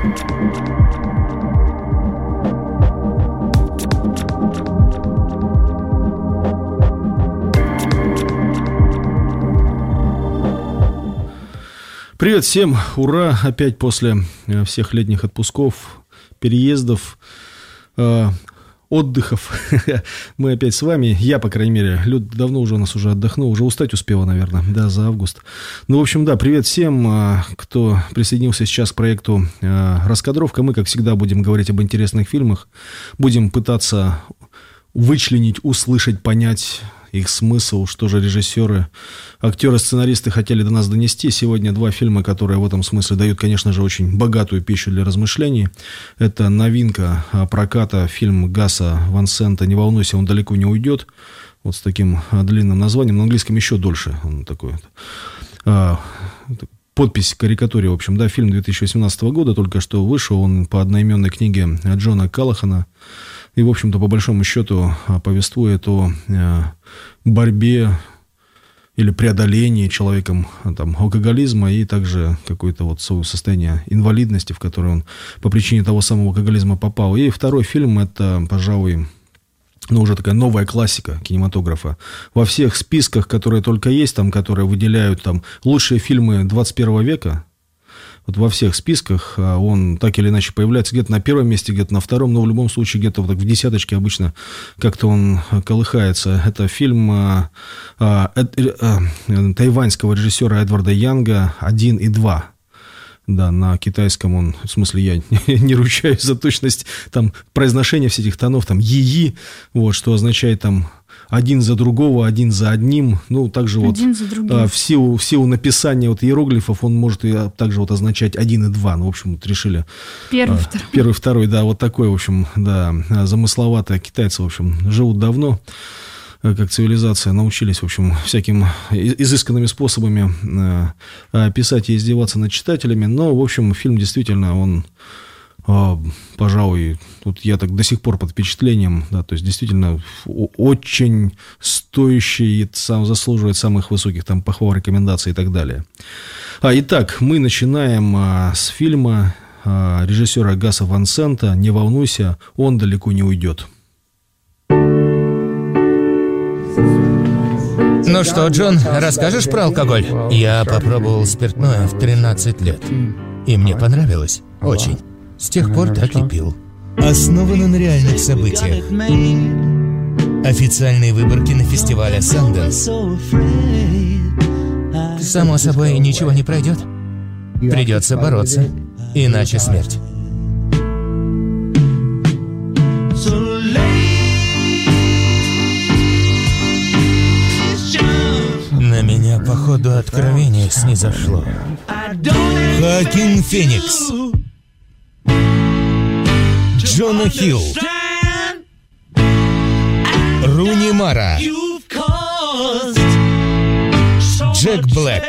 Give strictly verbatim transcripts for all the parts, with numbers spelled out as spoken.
Привет всем, ура, опять после всех летних отпусков, переездов, э, отдыхов, мы опять с вами, я, по крайней мере, Люд давно уже у нас уже отдохнул, уже устать успела, наверное, да, за август. Ну, в общем, да, привет всем, кто присоединился сейчас к проекту «Раскадровка». Мы, как всегда, будем говорить об интересных фильмах, будем пытаться вычленить, услышать, понять их смысл, что же режиссеры, актеры, сценаристы хотели до нас донести. Сегодня два фильма, которые в этом смысле дают, конечно же, очень богатую пищу для размышлений. Это новинка проката, фильм Гаса Ван Сента «Не волнуйся, он далеко не уйдет». Вот с таким длинным названием, на английском еще дольше. Он такой, а, подпись к карикатуре, в общем, да, фильм две тысячи восемнадцатого года, только что вышел, он по одноименной книге Джона Каллахана. И, в общем-то, по большому счету повествует о э, борьбе или преодолении человеком там, алкоголизма и также какое-то вот состояние инвалидности, в которое он по причине того самого алкоголизма попал. И второй фильм – это, пожалуй, ну, уже такая новая классика кинематографа. Во всех списках, которые только есть, там, которые выделяют там, лучшие фильмы двадцать первого века, вот во всех списках он так или иначе появляется где-то на первом месте, где-то на втором, но в любом случае где-то вот так в десяточке обычно как-то он колыхается. Это фильм а, а, а, тайваньского режиссера Эдварда Янга «Один и два». Да, на китайском он, в смысле, я не ручаюсь за точность там произношения всех этих тонов, там «yi», вот, что означает там один за другого, один за одним. Ну, также вот а, в, силу, в силу написания вот иероглифов он может и также вот означать один и два. Ну, в общем, вот решили... Первый, а, второй. Первый, второй, да, вот такой, в общем, да, замысловато. Китайцы, в общем, живут давно, как цивилизация, научились, в общем, всяким изысканными способами э, писать и издеваться над читателями. Но, в общем, фильм действительно, он, э, пожалуй, тут я так до сих пор под впечатлением, да, то есть действительно очень стоящий и сам заслуживает самых высоких там похвал, рекомендаций и так далее. А, итак, мы начинаем а, с фильма а, режиссера Гаса Ван Сента «Не волнуйся, он далеко не уйдет». Ну что, Джон, расскажешь про алкоголь? Я попробовал спиртное в тринадцать лет. И мне понравилось. Очень. С тех пор так и пил. Основано на реальных событиях. Официальные выборки на фестивале Sundance. Само собой, ничего не пройдет. Придется бороться. Иначе смерть. На меня, походу, откровение снизошло. Хоакин Феникс, Джона Хилл, Руни Мара, Джек Блэк.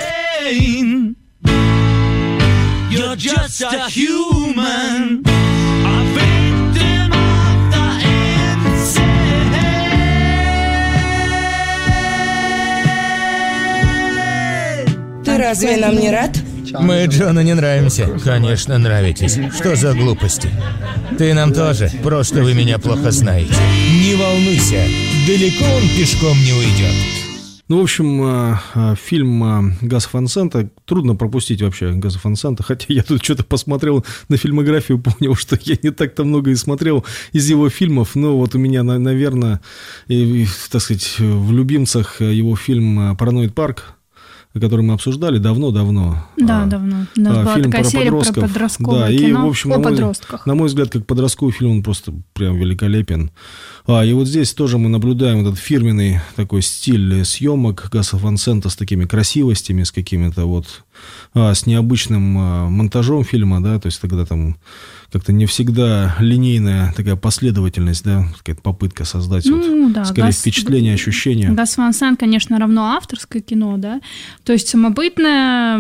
Ты разве нам не рад? Мы Джону не нравимся. Конечно, нравитесь. Что за глупости? Ты нам тоже. Просто вы меня плохо знаете. Не волнуйся. Далеко он пешком не уйдет. Ну, в общем, фильм Гаса Ван Сента трудно пропустить вообще Гаса Ван Сента, хотя я тут что-то посмотрел на фильмографию, понял, что я не так-то много и смотрел из его фильмов, но вот у меня, наверное, и, так сказать, в любимцах его фильм «Параноид Парк», который мы обсуждали давно-давно. Да, а, давно. У нас а, была фильм такая про серия подростков. про подростковое да, кино и, в общем, о на мой, подростках. На мой взгляд, как подростковый фильм, он просто прям великолепен. А, и вот здесь тоже мы наблюдаем этот фирменный такой стиль съемок Гаса Ван Сента с такими красивостями, с какими-то вот, а, с необычным а, монтажом фильма, да, то есть тогда там как-то не всегда линейная такая последовательность, да, какая-то попытка создать, ну, вот, да, скорее Гас... впечатление, ощущение. Гас Ван Сент, конечно, равно авторское кино, да, То есть самобытная,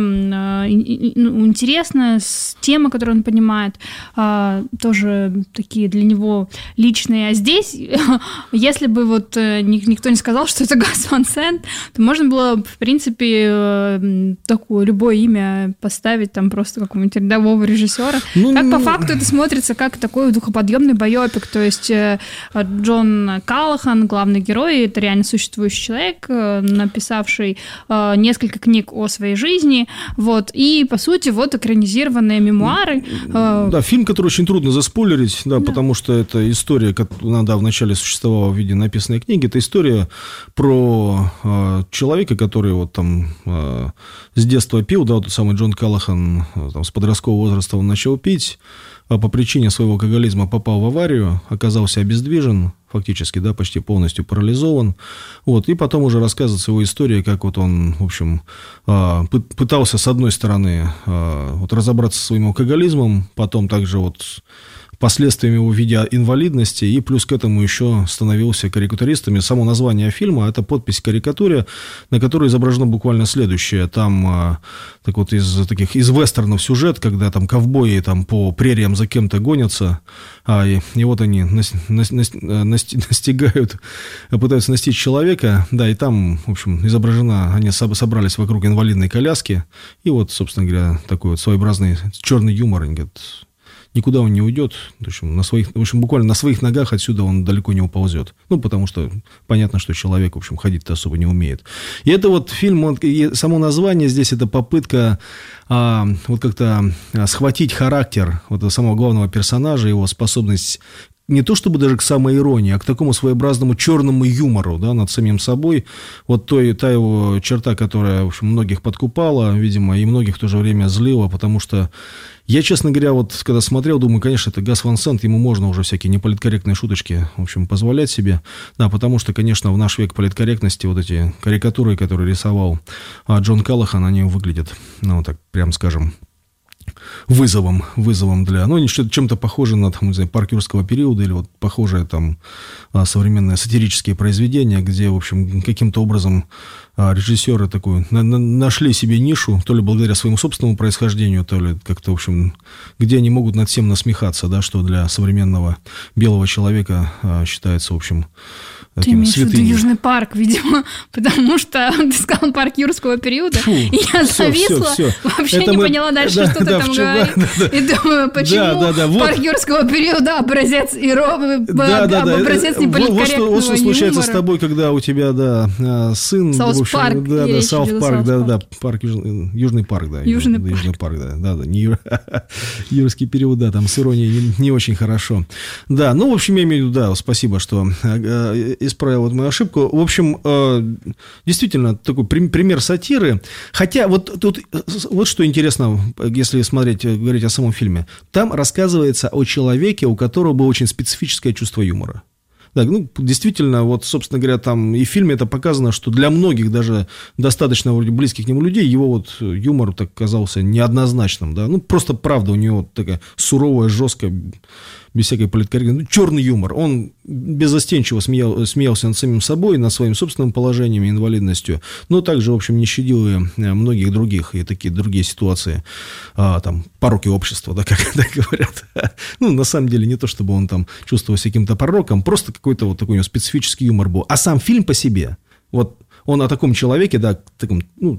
интересная тема, которую он понимает, тоже такие для него личные. А здесь, если бы вот никто не сказал, что это Гас Ван Sant, то можно было, в принципе, такое любое имя поставить, там просто какого-нибудь рядового режиссера. Ну, как по факту это смотрится как такой духоподъемный байопик, то есть Джон Каллахан, главный герой, это реально существующий человек, написавший несколько книг о своей жизни, вот, и, по сути, вот экранизированные мемуары. Да, фильм, который очень трудно заспойлерить, да, да. потому что это история, которая, да, вначале существовала в виде написанной книги, это история про э, человека, который вот там э, с детства пил, да, вот тот самый Джон Каллахан, э, там, с подросткового возраста он начал пить, а по причине своего алкоголизма попал в аварию, оказался обездвижен, фактически, да, почти полностью парализован, вот, и потом уже рассказывается его история, как вот он, в общем, пытался, с одной стороны, вот, разобраться со своим алкоголизмом, потом также вот последствиями его в виде инвалидности, и плюс к этому еще становился карикатуристом. И само название фильма – это подпись к карикатуре, на которой изображено буквально следующее. Там так вот из таких из вестернов сюжет, когда там ковбои там по прериям за кем-то гонятся, а, и, и вот они нас, нас, нас, настигают, пытаются настичь человека, да, и там, в общем, изображена, они собрались вокруг инвалидной коляски, и вот, собственно говоря, такой вот своеобразный черный юмор, они говорят, никуда он не уйдет, в общем, на своих, в общем, буквально на своих ногах отсюда он далеко не уползет. Ну, потому что понятно, что человек, в общем, ходить-то особо не умеет. И это вот фильм, он, само название здесь, это попытка а, вот как-то схватить характер вот этого самого главного персонажа, его способность не то чтобы даже к самоиронии, а к такому своеобразному черному юмору, да, над самим собой. Вот то, та его черта, которая, в общем, многих подкупала, видимо, и многих в то же время злила, потому что я, честно говоря, вот когда смотрел, думаю, конечно, это Гас Ван Sant, ему можно уже всякие неполиткорректные шуточки, в общем, позволять себе. Да, потому что, конечно, в наш век политкорректности вот эти карикатуры, которые рисовал Джон Каллахан, они выглядят, ну, так, прям скажем, вызовом, вызовом для, ну, чем-то похоже на, там, не знаю, парк юрского периода или вот похожие там современные сатирические произведения, где, в общем, каким-то образом режиссеры такую на- на- нашли себе нишу, то ли благодаря своему собственному происхождению, то ли как-то, в общем, где они могут над всем насмехаться, да, что для современного белого человека а, считается, в общем, ты имеешь в виду Южный парк, видимо, потому что ты сказал парк юрского периода, Фу, и я все, зависла, все, все. вообще это не мы... поняла дальше, да, что да, ты там вчера, говоришь, да, да. И думаю, почему да, да, да, вот. Парк юрского периода образец и ров... да, да, да. образец неполиткорректного вот, вот что случается юмора. С тобой, когда у тебя, да, сын... Саус Парк. Да, да, Саус Парк, да, да, парк, Южный, Южный парк, да. Южный, да, парк. Южный парк, да, да, да, не юр... юрский период, да, там с иронией не, не очень хорошо. Да, ну, в общем, я имею в виду, да, спасибо, что исправил вот мою ошибку. В общем, действительно, такой пример сатиры. Хотя вот тут вот что интересно, если смотреть, говорить о самом фильме. Там рассказывается о человеке, у которого было очень специфическое чувство юмора. Да, ну, действительно, вот, собственно говоря, там и в фильме это показано, что для многих, даже достаточно вроде близких к нему людей, его вот юмор так казался неоднозначным, да, ну, просто правда у него такая суровая, жесткая, без всякой политкорректности, ну, черный юмор, он беззастенчиво смеял, смеялся над самим собой, над своим собственным положением и инвалидностью, но также, в общем, не щадил и многих других, и такие другие ситуации, а, там, пороки общества, да, как это говорят, ну, на самом деле, не то, чтобы он там чувствовался каким-то пороком, просто какой-то вот такой у него специфический юмор был, а сам фильм по себе, вот, он о таком человеке, да, таком, ну,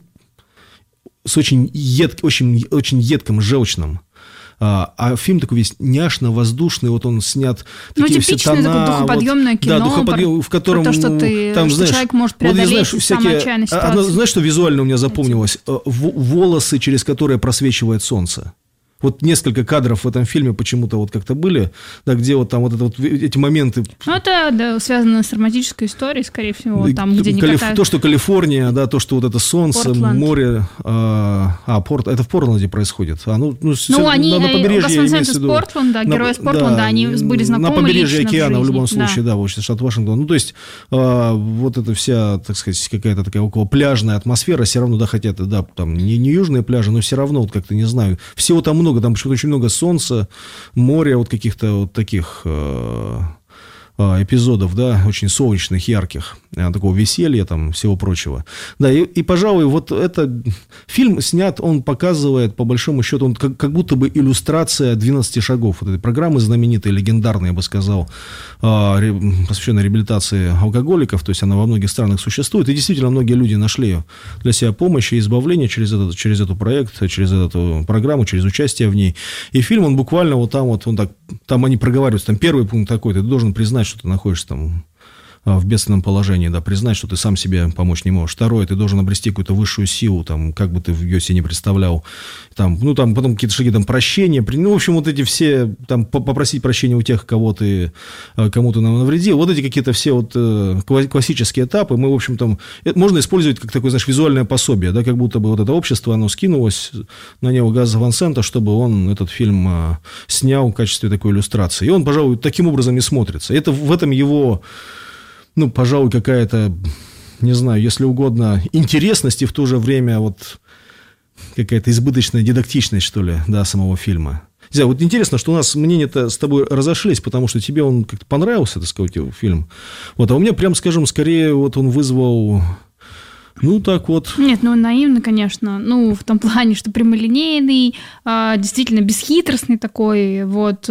с очень, ед, очень, очень едком, желчным. А, а фильм такой весь няшно-воздушный, вот он снят, ну, такие все тона. Ну, типичное такое духоподъемное вот, кино, да, духоподъем, в котором, то, что, ты, там, что знаешь, человек может преодолеть вот, знаешь, всякие, самоотчаянной ситуации. Одно, знаешь, что визуально у меня запомнилось? Волосы, через которые просвечивает солнце. Вот несколько кадров в этом фильме почему-то вот как-то были, да, где вот там вот, это вот эти моменты. Ну, это да, связано с романтической историей, скорее всего, там, где не Калиф... катают. То, что Калифорния, да, то, что вот это солнце, Портланд. море. А, а Порт... это в Портленде происходит. А, ну, ну, ну они, на, на побережье, Гас Ван Sant из Портленда, герои из Портленда, да, они были знакомы на побережье лично океана, в, в любом да. случае, да, да, штат Вашингтон. Ну, то есть, а, вот эта вся, так сказать, какая-то такая около пляжная атмосфера, все равно, да, хотя это, да, там, не, не южные пляжи, но все равно, вот как-то, не знаю, всего там много, там почему-то очень много солнца, море, вот каких-то вот таких э, эпизодов, да, очень солнечных, ярких, такого веселья, там, всего прочего. Да, и, и, пожалуй, вот это фильм снят, он показывает, по большому счету, он как, как будто бы иллюстрация двенадцати шагов вот этой программы знаменитой, легендарной, я бы сказал, посвященной реабилитации алкоголиков, то есть она во многих странах существует, и действительно многие люди нашли для себя помощь и избавление через этот, через этот проект, через эту программу, через участие в ней. И фильм, он буквально вот там вот, он так, там они проговариваются, там первый пункт такой, ты должен признать, что ты находишься там в бедственном положении, да, признать, что ты сам себе помочь не можешь. Второе, ты должен обрести какую-то высшую силу, там, как бы ты ее себе не представлял. Там, ну, там, потом какие-то шаги, там, прощения, ну, в общем, вот эти все, там, попросить прощения у тех, кого ты, кому ты нам навредил. Вот эти какие-то все вот классические этапы, мы, в общем, там, можно использовать как такое, знаешь, визуальное пособие, да, как будто бы вот это общество, оно скинулось на него Гаса Ван Сента, чтобы он этот фильм снял в качестве такой иллюстрации. И он, пожалуй, таким образом и смотрится. Это в этом его... Ну, пожалуй, какая-то, не знаю, если угодно, интересность и в то же время вот какая-то избыточная дидактичность, что ли, да, самого фильма. Не знаю, вот интересно, что у нас мнения-то с тобой разошлись, потому что тебе он как-то понравился, так сказать, фильм. Вот, а у меня, прям скажем, скорее вот он вызвал... Ну, так вот. Нет, ну, наивно, конечно. Ну, в том плане, что прямолинейный, э, действительно бесхитростный такой, вот,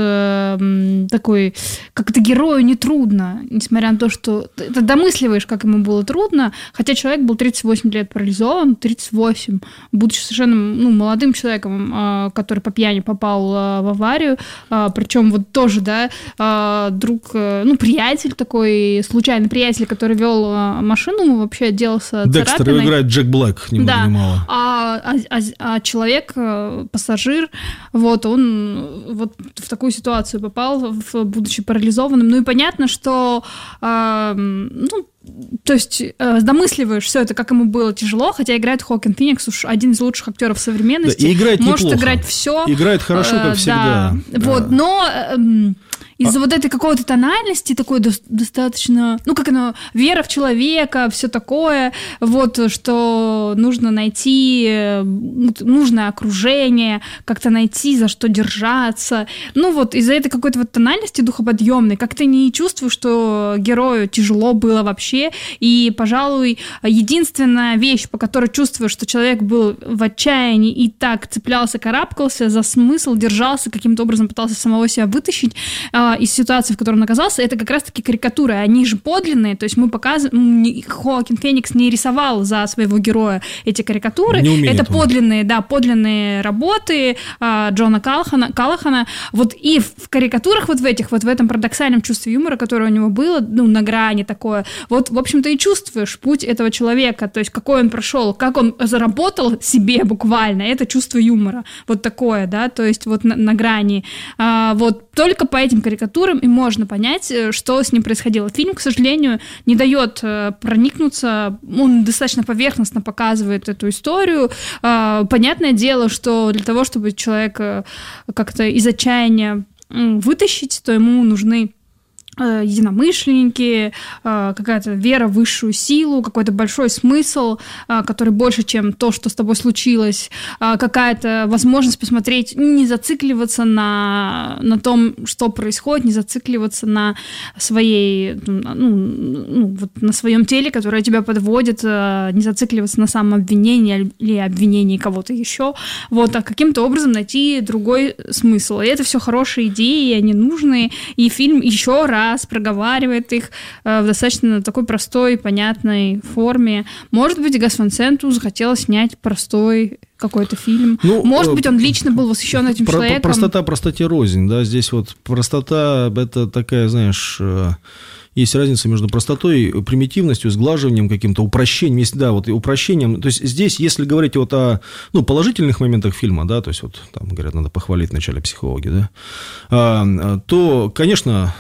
э, такой, как-то герою нетрудно, несмотря на то, что ты домысливаешь, как ему было трудно, хотя человек был тридцать восемь лет парализован, тридцать восемь, будучи совершенно, ну, молодым человеком, э, который по пьяни попал э, в аварию, э, причем вот тоже, да, э, друг, э, ну, приятель такой, случайный приятель, который вел э, машину, вообще отделался царапиной. Декстер играет Джек Блэк, ни много да. ни мало. А, а, а, а человек, пассажир, вот, он вот в такую ситуацию попал, в, будучи парализованным. Ну и понятно, что, э, ну, то есть э, домысливаешь все это, как ему было тяжело, хотя играет Хоакин Феникс, уж один из лучших актеров современности. Да, и играет может неплохо. Играть все. Играет хорошо, как э, всегда. Да. Вот, но... Э, из-за а... вот этой какой-то тональности, такой до- достаточно, ну, как оно, вера в человека, все такое, вот, что нужно найти нужное окружение, как-то найти, за что держаться. Ну, вот, из-за этой какой-то вот тональности духоподъемной как-то не чувствую, что герою тяжело было вообще, и, пожалуй, единственная вещь, по которой чувствую, что человек был в отчаянии и так цеплялся, карабкался за смысл, держался, каким-то образом пытался самого себя вытащить из ситуации, в которой он оказался, это как раз-таки карикатуры, они же подлинные, то есть мы показываем, Хоакин Феникс не рисовал за своего героя эти карикатуры, это он. подлинные, да, подлинные работы а, Джона Каллахана, Каллахана, вот и в карикатурах вот в этих, вот в этом парадоксальном чувстве юмора, которое у него было, ну, на грани такое, вот, в общем-то, и чувствуешь путь этого человека, то есть какой он прошел, как он заработал себе буквально это чувство юмора, вот такое, да, то есть вот на, на грани, а, вот только по этим карикатурам и можно понять, что с ним происходило. Фильм, к сожалению, не дает проникнуться, он достаточно поверхностно показывает эту историю. Понятное дело, что для того, чтобы человека как-то из отчаяния вытащить, то ему нужны единомышленники, какая-то вера в высшую силу, какой-то большой смысл, который больше, чем то, что с тобой случилось, какая-то возможность посмотреть, не зацикливаться на, на том, что происходит, не зацикливаться на своей, ну, ну, вот на своем теле, которое тебя подводит, не зацикливаться на самообвинении или обвинении кого-то еще, вот, а каким-то образом найти другой смысл. И это все хорошие идеи, они нужные, и фильм еще раз проговаривает их э, в достаточно такой простой, понятной форме. Может быть, Гас Ван Сенту захотелось снять простой какой-то фильм. Ну, Может быть, он лично был восхищен этим про- человеком. Простота, простоте рознь, да, здесь вот простота, это такая, знаешь... Есть разница между простотой, примитивностью, сглаживанием, каким-то упрощением. Есть, да, вот и упрощением. То есть здесь, если говорить вот о, ну, положительных моментах фильма, да, то есть вот там говорят, надо похвалить вначале психологи, да, а, то, конечно,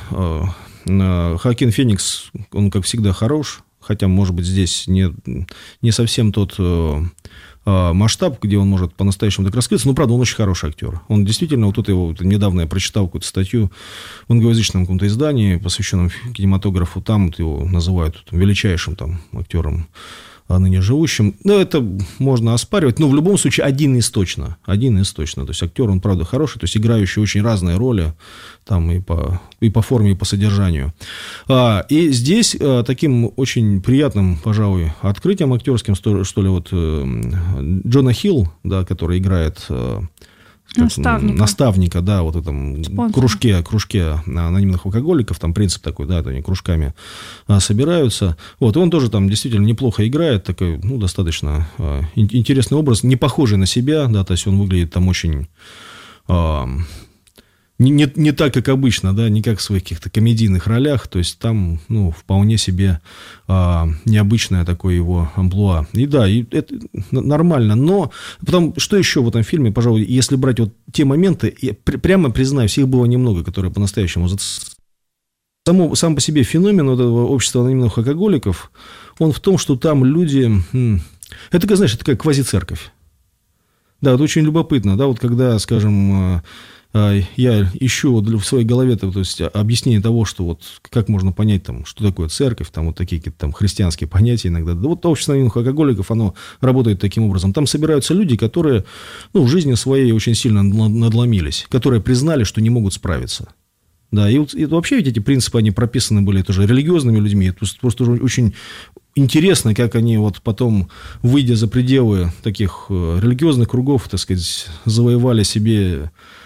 Хоакин Феникс, он как всегда хорош, хотя, может быть, здесь не, не совсем тот масштаб, где он может по-настоящему так раскрыться. Но, правда, он очень хороший актер. Он действительно, вот тут его вот, недавно я прочитал какую-то статью в англоязычном каком-то издании, посвященном кинематографу, там вот его называют величайшим там актером ныне живущим. Ну, это можно оспаривать, но в любом случае один из точно. Один из точно. То есть актер, он, правда, хороший, то есть играющий очень разные роли там и по, и по форме, и по содержанию. А, и здесь а, таким очень приятным, пожалуй, открытием актерским, что, что ли, вот Джона Хилл, да, который играет... Наставника. Наставника, да, вот в этом Спонсор. кружке, кружке анонимных алкоголиков, там принцип такой, да, они кружками а, собираются. Вот, и он тоже там действительно неплохо играет, такой, ну, достаточно а, интересный образ, не похожий на себя, да, то есть он выглядит там очень... А, Не, не, не так, как обычно, да, не как в своих каких-то комедийных ролях, то есть там, ну, вполне себе а, необычное такое его амплуа. И да, и это нормально, но потом, что еще в этом фильме, пожалуй, если брать вот те моменты, я пр- прямо признаюсь, их было немного, которые по-настоящему... Само, сам по себе феномен вот этого общества анонимных алкоголиков, он в том, что там люди... Это, как, знаешь, это такая квазицерковь. Да, это очень любопытно, да, вот когда, скажем... Я ищу в своей голове, то есть, объяснение того, что вот как можно понять, там, что такое церковь, там вот такие какие-то там христианские понятия иногда. Да вот общество анонимных алкоголиков, оно работает таким образом. Там собираются люди, которые, ну, в жизни своей очень сильно надломились, которые признали, что не могут справиться. Да, и, и вообще ведь эти принципы, они прописаны были тоже религиозными людьми. Это просто очень интересно, как они вот потом, выйдя за пределы таких религиозных кругов, так сказать, завоевали себе...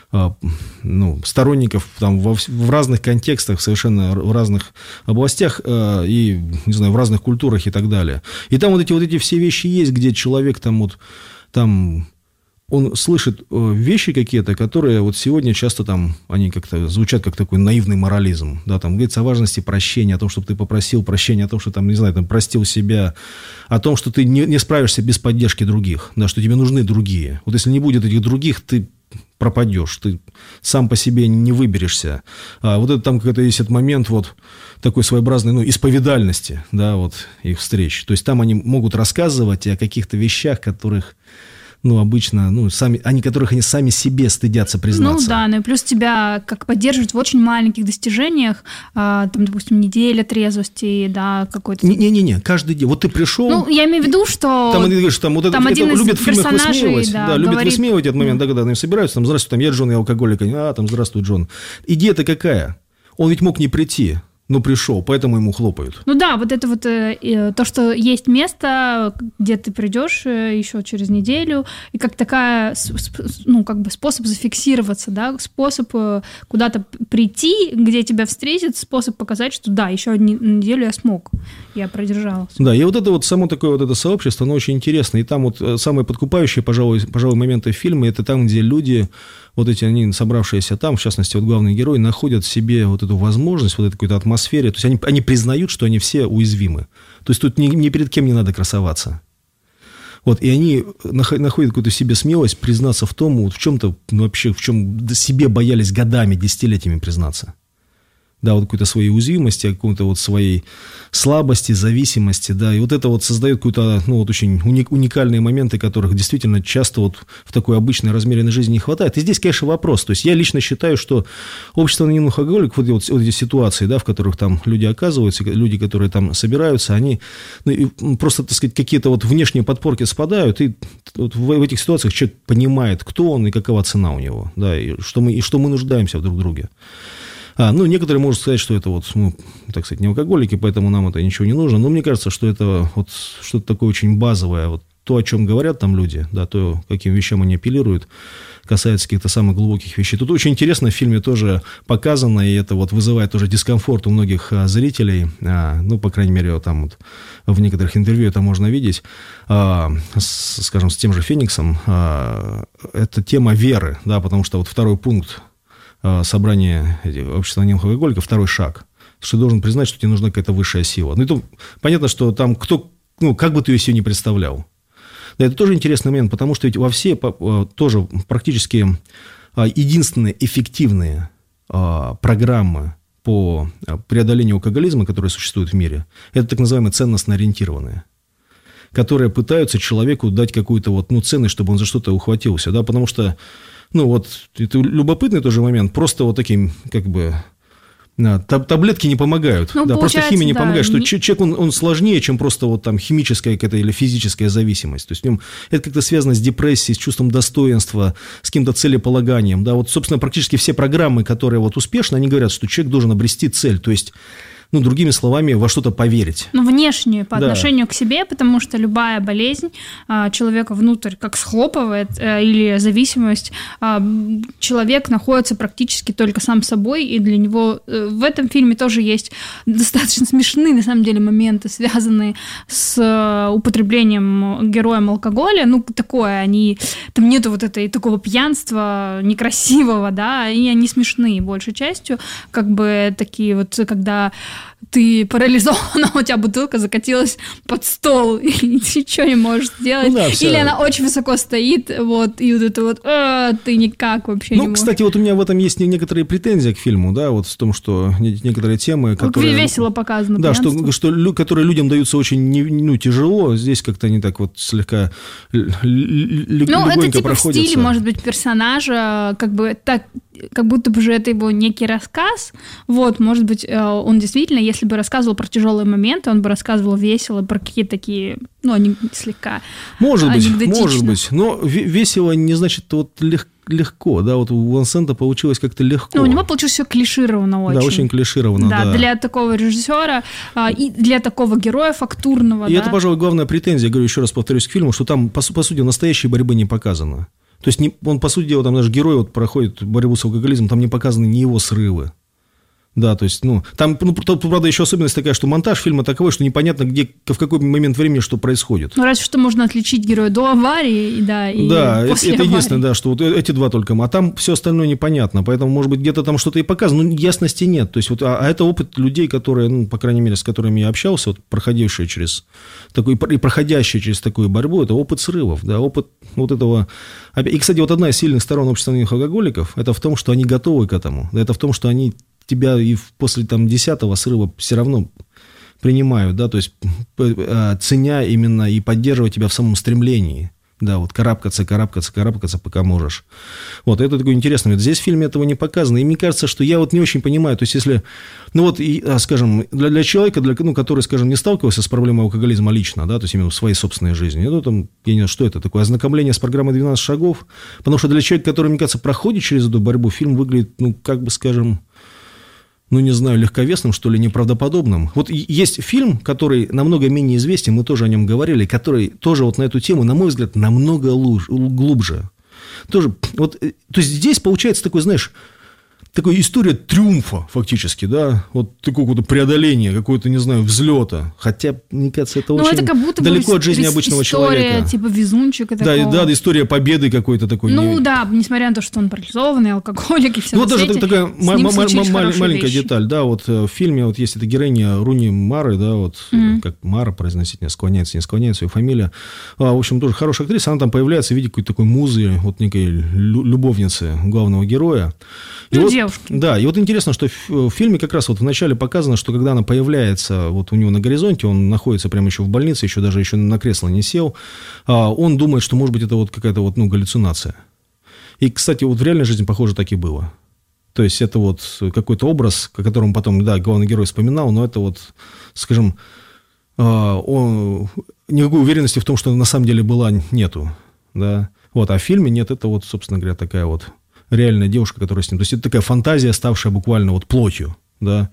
ну, сторонников там, в, в разных контекстах, совершенно в разных областях э, и, не знаю, в разных культурах и так далее. И там вот эти, вот эти все вещи есть, где человек там вот, там, он слышит э, вещи какие-то, которые вот сегодня часто там, они как-то звучат как такой наивный морализм, да, там говорится о важности прощения, о том, чтобы ты попросил прощения, о том, что там, не знаю, там, простил себя, о том, что ты не, не справишься без поддержки других, да, что тебе нужны другие. Вот если не будет этих других, ты пропадешь, ты сам по себе не выберешься. А вот это там какой-то есть этот момент вот такой своеобразной, ну, исповедальности, да, вот их встреч. То есть там они могут рассказывать о каких-то вещах, которых, ну, обычно, ну, сами, они, которых они сами себе стыдятся признаться. Ну, да, ну, и плюс тебя как поддерживают в очень маленьких достижениях, а, там, допустим, неделя трезвости, да, какой-то... Не-не-не, каждый день. Вот ты пришел... Ну, я имею в виду, что... Там, они говорят, что там вот там это, один это из любят в фильмах высмеивать, да, да, любят говорит... высмеивать этот момент, да, когда они собираются, там, здравствуй, там, я Джон, я алкоголик, а, там, здравствуй, Джон. Идея-то какая? Он ведь мог не прийти. Но пришел, поэтому ему хлопают. Ну да, вот это вот э, то, что есть место, где ты придешь э, еще через неделю, и как такая, ну, как бы способ зафиксироваться, да, способ э, куда-то прийти, где тебя встретят, способ показать, что да, еще одну неделю я смог, я продержался. Да, и вот это вот само такое вот это сообщество, оно очень интересно, и там вот самые подкупающие, пожалуй, пожалуй, моменты в фильме, это там, где люди... Вот эти, они, собравшиеся там, в частности, вот главные герои, находят в себе вот эту возможность, вот эту какую-то атмосфере. То есть они, они признают, что они все уязвимы. То есть тут ни, ни перед кем не надо красоваться. Вот, и они находят какую-то в себе смелость признаться в том, вот в чем-то, ну, вообще, в чем себе боялись годами, десятилетиями признаться. Да, вот какой-то своей уязвимости, какой-то вот своей слабости, зависимости, да, и вот это вот создает какую-то, ну, вот очень уник, уникальные моменты, которых действительно часто вот в такой обычной размеренной жизни не хватает. И здесь, конечно, вопрос, то есть я лично считаю, что общество анонимных алкоголиков, вот, вот, вот эти ситуации, да, в которых там люди оказываются, люди, которые там собираются, они, ну, и просто, так сказать, какие-то вот внешние подпорки спадают, и вот в, в этих ситуациях человек понимает, кто он и какова цена у него, да, и что мы, и что мы нуждаемся в друг друге. А, ну, некоторые могут сказать, что это вот, ну, так сказать, не алкоголики, поэтому нам это ничего не нужно. Но мне кажется, что это вот что-то такое очень базовое. Вот то, о чем говорят там люди, да, то, каким вещам они апеллируют, касается каких-то самых глубоких вещей. Тут очень интересно в фильме тоже показано, и это вот вызывает тоже дискомфорт у многих а, зрителей. А, ну, по крайней мере, вот там вот в некоторых интервью это можно видеть. А, с, скажем, с тем же Фениксом. А, это тема веры, да, потому что вот второй пункт собрание общества анонимных алкоголиков, второй шаг, что ты должен признать, что тебе нужна какая-то высшая сила. Ну, это понятно, что там кто, ну, как бы ты ее себе не представлял. Да, это тоже интересный момент, потому что ведь во все тоже практически единственные эффективные программы по преодолению алкоголизма, которые существуют в мире, это так называемые ценностно-ориентированные, которые пытаются человеку дать какую-то вот, ну, ценность, чтобы он за что-то ухватился, да, потому что, ну, вот, это любопытный тоже момент, просто вот таким, как бы, Да, таблетки не помогают, ну, да, просто химия не да, помогает, что не... человек, он, он сложнее, чем просто вот там химическая какая-то или физическая зависимость, то есть в нем это как-то связано с депрессией, с чувством достоинства, с каким-то целеполаганием, да, вот, собственно, практически все программы, которые вот успешны, они говорят, что человек должен обрести цель, то есть, ну, другими словами, во что-то поверить. Ну, внешнюю, по да. отношению к себе, потому что любая болезнь а, человека внутрь как схлопывает а, или зависимость, а, человек находится практически только сам собой, и для него а, в этом фильме тоже есть достаточно смешные, на самом деле, моменты, связанные с а, употреблением героем алкоголя, ну, такое, они, там нету вот этой такого пьянства некрасивого, да, и они смешные большей частью, как бы такие вот, когда ты парализована, у тебя бутылка закатилась под стол, и ты ничего не можешь сделать. Ну, да, или она очень высоко стоит, вот, и вот это вот, а, ты никак вообще ну, не можешь. Ну, кстати, вот у меня в этом есть некоторые претензии к фильму, да, вот в том, что некоторые темы, которые... Как весело показано. Да, что, что, которые людям даются очень ну, тяжело, здесь как-то они так вот слегка легонько ну, это типа проходятся. В стиле, может быть, персонажа, как бы так... как будто бы же это его некий рассказ, вот, может быть, он действительно, если бы рассказывал про тяжелые моменты, он бы рассказывал весело про какие-то такие, ну, они слегка может быть, может быть, но весело не значит вот легко, легко, да, вот у Ван Сента получилось как-то легко. Ну, у него получилось все клишировано очень. Да, очень клишировано, да. Да, для такого режиссера и для такого героя фактурного, и да. это, пожалуй, главная претензия, говорю еще раз, повторюсь, к фильму, что там, по, по сути, настоящей борьбы не показано. То есть, не, он, по сути дела, там наш герой вот проходит борьбу с алкоголизмом, там не показаны ни его срывы. Да, то есть, ну, там, ну, правда, еще особенность такая, что монтаж фильма таковой, что непонятно, где, в какой момент времени что происходит. Ну, разве что можно отличить героя до аварии, да, и да, после это аварии. Единственное, да, что вот эти два только, а там все остальное непонятно, поэтому, может быть, где-то там что-то и показано, но ясности нет. То есть, вот, а, а это опыт людей, которые, ну, по крайней мере, с которыми я общался, вот, проходившие через такой, и проходящие через такую борьбу, это опыт срывов, да, опыт вот этого. И, кстати, вот одна из сильных сторон общества анонимных алкоголиков, это в том, что они готовы к этому, это в том, что они тебя и после там десятого срыва все равно принимают, да, то есть ценя именно и поддерживая тебя в самом стремлении, да, вот карабкаться, карабкаться, карабкаться, пока можешь. Вот, это такой интересный момент. Здесь в фильме этого не показано, и мне кажется, что я вот не очень понимаю, то есть если, ну вот, и, скажем, для, для человека, для, ну, который, скажем, не сталкивался с проблемой алкоголизма лично, да, то есть именно в своей собственной жизни, ну, там, я не знаю, что это такое, ознакомление с программой двенадцать шагов, потому что для человека, который, мне кажется, проходит через эту борьбу, фильм выглядит, ну, как бы, скажем, ну, не знаю, легковесным, что ли, неправдоподобным. Вот есть фильм, который намного менее известен, мы тоже о нем говорили, который тоже вот на эту тему, на мой взгляд, намного луж, глубже. Тоже, вот, то есть здесь получается такой, знаешь, такая история триумфа фактически, да, вот такого преодоления, какого-то, не знаю, взлета. Хотя, мне кажется, это ну, очень это как будто далеко бы от жизни обычного история, человека. Типа везунчика да, такого. Да, история победы какой-то такой. Ну не... да, несмотря на то, что он парализованный, алкоголик и все ну, на вот свете, даже такая ма- ма- ма- маленькая вещи. деталь, да, вот в фильме вот есть эта героиня Руни Мары, да, вот mm-hmm. как Мара произносить, не склоняется, не склоняется, ее фамилия. А, в общем, тоже хорошая актриса, она там появляется в виде какой-то такой музы, вот некой любовницы главного героя. И ну, вот, девушки. Да, и вот интересно, что в фильме как раз вот вначале показано, что когда она появляется вот у него на горизонте, он находится прямо еще в больнице, еще даже еще на кресло не сел, он думает, что, может быть, это вот какая-то вот, ну, галлюцинация. И, кстати, вот в реальной жизни, похоже, так и было. То есть, это вот какой-то образ, о котором потом, да, главный герой вспоминал, но это вот, скажем, он, никакой уверенности в том, что на самом деле была, нету, да. Вот, а в фильме нет, это вот, собственно говоря, такая вот реальная девушка, которая с ним... То есть, это такая фантазия, ставшая буквально вот плотью, да.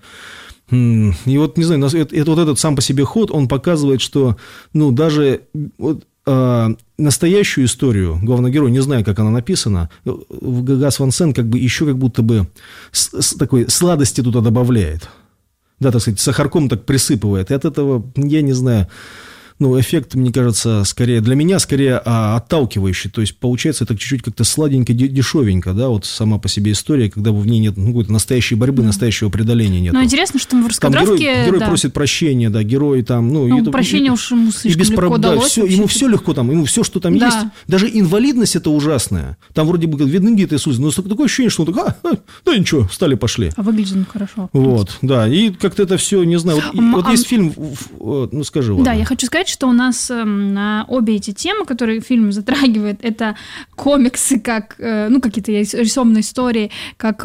И вот, не знаю, это, это, вот этот сам по себе ход, он показывает, что, ну, даже вот, а, настоящую историю главного героя, не знаю, как она написана, Гас Ван Сент как бы еще как будто бы с, с такой сладости туда добавляет. Да, так сказать, сахарком так присыпывает. И от этого, я не знаю... Ну, эффект, мне кажется, скорее для меня, скорее а, отталкивающий. То есть, получается, это чуть-чуть как-то сладенько, дешевенько, да, вот сама по себе история, когда в ней нет ну, какой-то настоящей борьбы, mm. настоящего преодоления нет. Но интересно, что в раскадровке... Там герой, герой да. просит прощения, да, герой там... Ну, ну это, прощение и, уж ему слишком без легко проб... далось. Да, все, ему все легко там, ему все, что там да. есть. Даже инвалидность это ужасная. Там вроде бы видны где-то Иисус, но такое ощущение, что он так, а, а, да ничего, встали, пошли. А выглядит он хорошо. Вот, да, и как-то это все, не знаю, вот, а, вот а... есть фильм, ну, скажи, ладно. Да, я хочу сказать, сказать, что у нас на обе эти темы, которые фильм затрагивает, это комиксы, как, ну, какие-то рисованные истории, как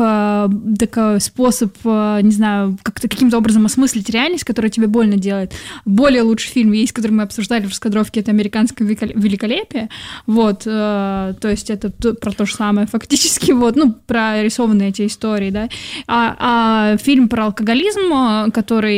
такой способ, не знаю, как-то каким-то образом осмыслить реальность, которая тебе больно делает. Более лучший фильм есть, который мы обсуждали в раскадровке, это «Американское великолепие». Вот, то есть это про то же самое фактически, вот, ну, про рисованные эти истории, да. А, а фильм про алкоголизм,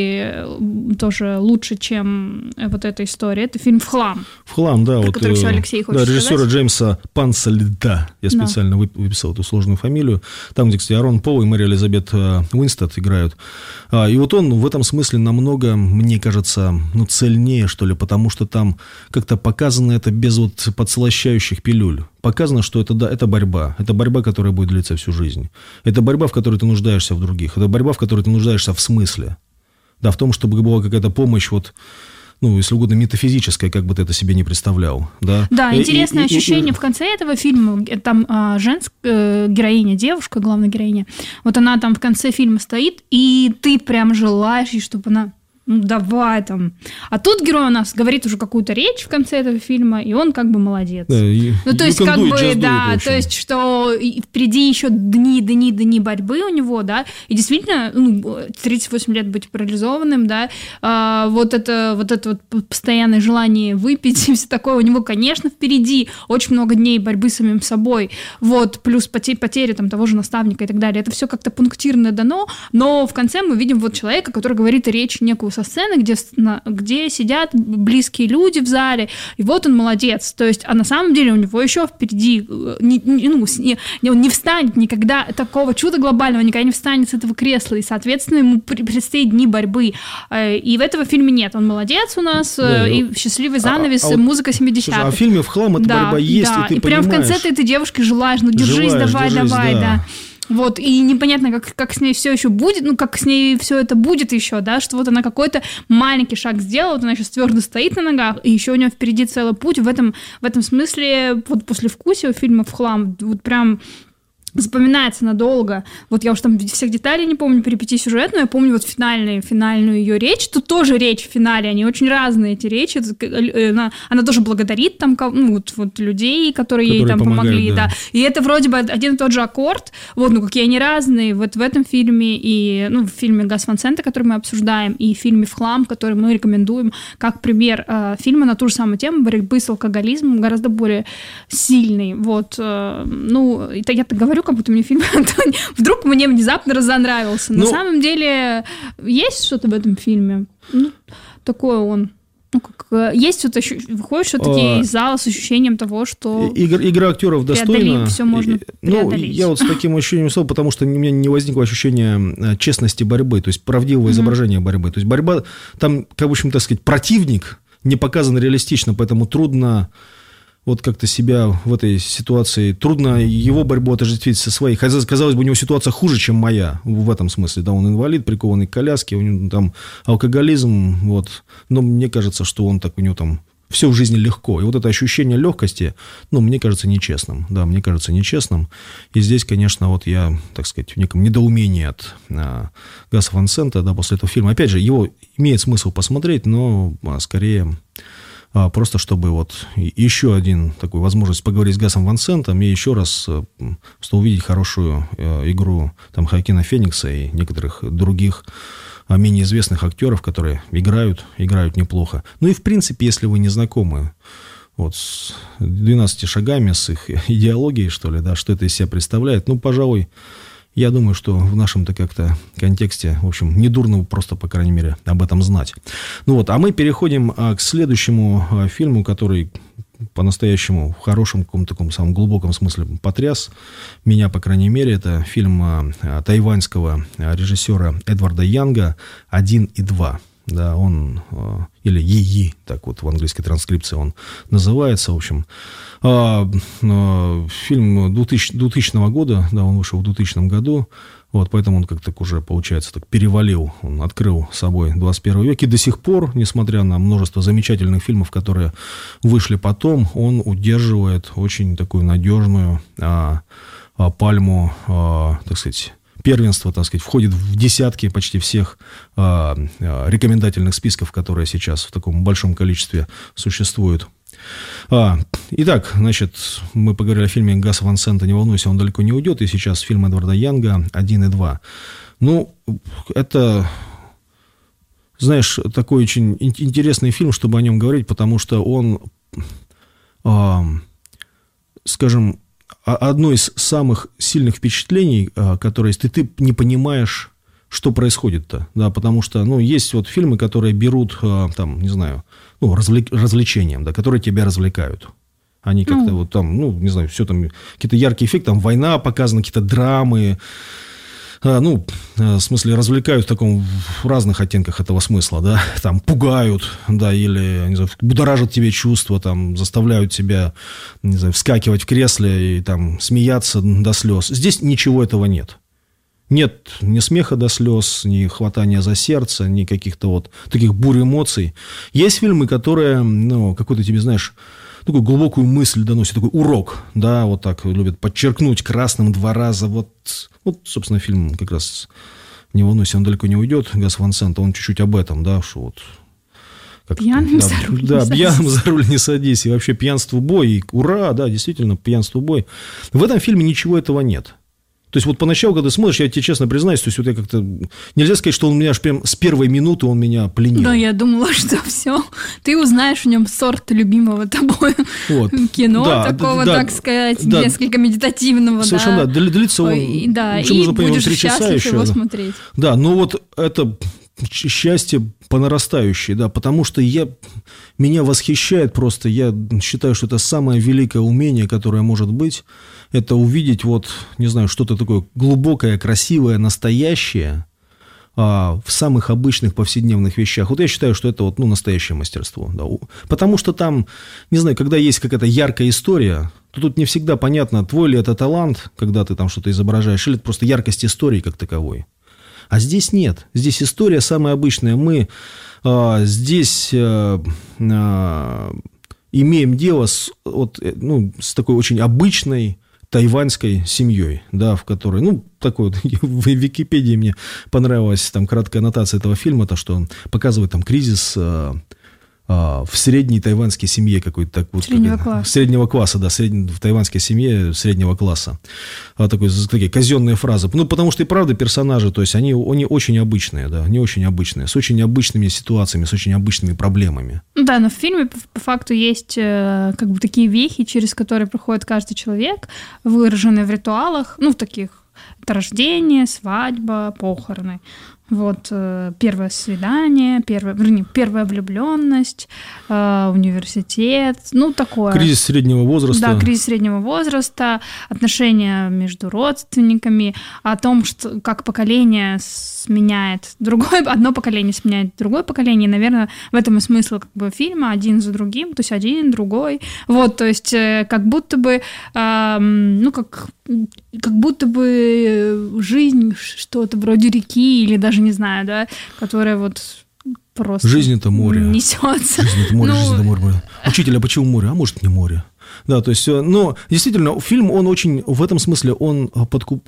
который тоже лучше, чем вот эта история, это фильм «В хлам». «В хлам», да. Про вот, который все Алексей хочет да, режиссера сказать. Джеймса Пансальда. Я специально да. выписал эту сложную фамилию. Там, где, кстати, Арон Пол и Мэри Элизабет Уинстед играют. И вот он в этом смысле намного, мне кажется, ну, цельнее, что ли, потому что там как-то показано это без вот подслащающих пилюль. Показано, что это, да, это борьба. Это борьба, которая будет длиться всю жизнь. Это борьба, в которой ты нуждаешься в других. Это борьба, в которой ты нуждаешься в смысле. Да, в том, чтобы была какая-то помощь, вот, ну, если угодно, метафизическая, как бы ты это себе не представлял. Да, да, интересное и, ощущение и, и, в конце этого фильма. Там а, женская героиня, девушка, главная героиня, вот она там в конце фильма стоит, и ты прям желаешь, чтобы она... Ну, давай там. А тут герой у нас говорит уже какую-то речь в конце этого фильма, и он как бы молодец. Да, и, ну, то есть, как бы, да, то есть, что впереди еще дни, дни, дни борьбы у него, да, и действительно, ну, тридцать восемь лет быть парализованным, да, а, вот это вот, это вот постоянное желание выпить и все такое у него, конечно, впереди очень много дней борьбы с самим собой, вот, плюс потери, потери там того же наставника и так далее. Это все как-то пунктирно дано, но в конце мы видим вот человека, который говорит речь некую со сцены, где, где сидят близкие люди в зале, и вот он молодец. То есть, а на самом деле у него еще впереди не, не, ну, не, он не встанет никогда, такого чуда глобального никогда не встанет с этого кресла, и, соответственно, ему предстоит дни борьбы. И в этом фильме нет. Он молодец у нас, да, и счастливый занавес, а, а, музыка семидесятых. А в фильме «В хлам» эта да, борьба есть, да, и ты и понимаешь. прям в конце ты этой девушке желаешь, ну, держись, желаешь, давай, держись, давай, да. да. Вот, и непонятно, как, как с ней все еще будет, ну, как с ней все это будет еще, да, что вот она какой-то маленький шаг сделала, вот она сейчас твердо стоит на ногах, и еще у нее впереди целый путь. В этом, в этом смысле, вот послевкусие у фильма «В хлам», вот прям... запоминается надолго. Вот я уж там всех деталей не помню, перипетий сюжет, но я помню вот финальную, финальную ее речь. Тут тоже речь в финале, они очень разные, эти речи. Она, она тоже благодарит там, ну, вот, вот людей, которые, которые ей там помогли. Да. Да. И это вроде бы один и тот же аккорд, вот, ну, какие они разные. Вот в этом фильме и, ну, в фильме «Гас Ван Сента», который мы обсуждаем, и в фильме «В хлам», который мы рекомендуем как пример э, фильма на ту же самую тему борьбы с алкоголизмом, гораздо более сильный. Вот, э, ну, это я так говорю, как будто мне фильм вдруг мне внезапно разонравился. На ну, самом деле есть что-то в этом фильме. Ну, такое он. Ну, как, есть что-то, выходит что-таки а, из зала с ощущением того, что игра, игра актеров достойна. Все можно преодолеть. Ну, я вот с таким ощущением стал, потому что у меня не возникло ощущения честности борьбы, то есть правдивого mm-hmm. изображения борьбы. То есть борьба, там, как в общем, так сказать, противник не показан реалистично, поэтому трудно вот как-то себя в этой ситуации, трудно его борьбу отождествить со своей. Казалось бы, у него ситуация хуже, чем моя в этом смысле. Да, он инвалид, прикованный к коляске, у него там алкоголизм, вот. Но мне кажется, что он так, у него там все в жизни легко. И вот это ощущение легкости, ну, мне кажется, нечестным. Да, мне кажется, нечестным. И здесь, конечно, вот я, так сказать, в неком недоумении от а, Гаса Ван Сента, да, после этого фильма. Опять же, его имеет смысл посмотреть, но а, скорее... Просто чтобы вот еще один такую возможность поговорить с Гасом Ван Сентом и еще раз что увидеть хорошую игру там Хоакина Феникса и некоторых других менее известных актеров, которые играют, играют неплохо. Ну и в принципе, если вы не знакомы вот с двенадцатью шагами, с их идеологией, что ли, да, что это из себя представляет, ну, пожалуй, я думаю, что в нашем-то как-то контексте, в общем, недурно просто, по крайней мере, об этом знать. Ну вот, а мы переходим а, к следующему а, фильму, который по-настоящему в хорошем, каком-то таком самом глубоком смысле потряс меня, по крайней мере. Это фильм а, а, тайваньского а, режиссера Эдварда Янга «Один и два». Да, он, или «Yi-Yi», так вот в английской транскрипции он называется, в общем. Фильм двухтысячного года, да, он вышел в двухтысячном году, вот, поэтому он как-то уже, получается, так перевалил, он открыл собой двадцать первый век, и до сих пор, несмотря на множество замечательных фильмов, которые вышли потом, он удерживает очень такую надежную а, а, пальму, а, так сказать, первенство, так сказать, входит в десятки почти всех а, а, рекомендательных списков, которые сейчас в таком большом количестве существуют. А, итак, значит, мы поговорили о фильме Гаса Ван Сента «Не волнуйся, он далеко не уйдет», и сейчас фильм Эдварда Янга «один» и «два». Ну, это, знаешь, такой очень интересный фильм, чтобы о нем говорить, потому что он, а, скажем, одно из самых сильных впечатлений, которое есть, ты, ты не понимаешь, что происходит-то, да, потому что, ну, есть вот фильмы, которые берут, там, не знаю, ну, развлек, развлечением, да, которые тебя развлекают. Они как-то mm. вот там, ну, не знаю, все там, какие-то яркие эффекты, там война показана, какие-то драмы, а, ну, в смысле, развлекают в таком, в разных оттенках этого смысла, да, там, пугают, да, или, не знаю, будоражат тебе чувства, там, заставляют тебя, не знаю, вскакивать в кресле и там смеяться до слез. Здесь ничего этого нет. Нет ни смеха до слез, ни хватания за сердце, ни каких-то вот таких бурь эмоций. Есть фильмы, которые, ну, какой-то тебе, знаешь, такую глубокую мысль доносят, такой урок, да, вот так любят подчеркнуть красным два раза. Вот, вот, собственно, фильм как раз «Не волнуйся, он далеко не уйдет», Гас Ван Сента, он чуть-чуть об этом, да, что вот... Пьяным да, за руль да, не пьяным садись. за руль не садись. И вообще пьянство бой. И ура, да, действительно, пьянство бой. В этом фильме ничего этого нет. То есть, вот поначалу, когда ты смотришь, я тебе честно признаюсь, то есть, вот я как-то... Нельзя сказать, что он меня аж прям с первой минуты он меня пленил. Да, я думала, что все. Ты узнаешь в нем сорт любимого тобой Вот. кино, Да, такого, да, так сказать, да. несколько медитативного. Совершенно, да. да. Длится он... Ой, да, причем и нужно понимать, будешь три часа счастлив еще. его Да. смотреть. Да, но вот это счастье по нарастающей, да, потому что я, меня восхищает просто, я считаю, что это самое великое умение, которое может быть, это увидеть вот, не знаю, что-то такое глубокое, красивое, настоящее а, в самых обычных повседневных вещах. Вот я считаю, что это вот, ну, настоящее мастерство. Да. Потому что там, не знаю, когда есть какая-то яркая история, то тут не всегда понятно, твой ли это талант, когда ты там что-то изображаешь, или это просто яркость истории как таковой. А здесь нет. Здесь история самая обычная. Мы а, здесь а, а, имеем дело с, вот, ну, с такой очень обычной тайваньской семьей, да, в которой, ну, такой вот, в Википедии мне понравилась там краткая аннотация этого фильма, то, что он показывает там кризис а, а, в средней тайваньской семье какой-то. Так, вот, Среднего как, класса. Среднего класса, да, средне, в тайваньской семье среднего класса. А, такой, такие казенные фразы. Ну, потому что и правда персонажи, то есть они, они очень обычные, да, они очень обычные, с очень обычными ситуациями, с очень обычными проблемами. Да, но в фильме по факту есть э, как бы такие вехи, через которые проходит каждый человек, выраженные в ритуалах, ну, в таких: это рождение, свадьба, похороны. Вот э, первое свидание, первое, вернее, первая влюбленность, э, университет, ну, такое. Кризис среднего возраста. Да, кризис среднего возраста, отношения между родственниками, о том, что, как поколение сменяет другое, одно поколение сменяет другое поколение. И, наверное, в этом и смысл как бы фильма, один за другим, то есть один, другой. Вот, то есть э, как будто бы, э, ну, как, как будто бы жизнь что-то вроде реки или даже, не знаю, да, которая вот просто жизнь — это море. Несется. Жизнь — это море, Ну, жизнь — это море. Учитель, а почему море? А может, не море? Да, то есть, но действительно, фильм, он очень, в этом смысле, он подкуп...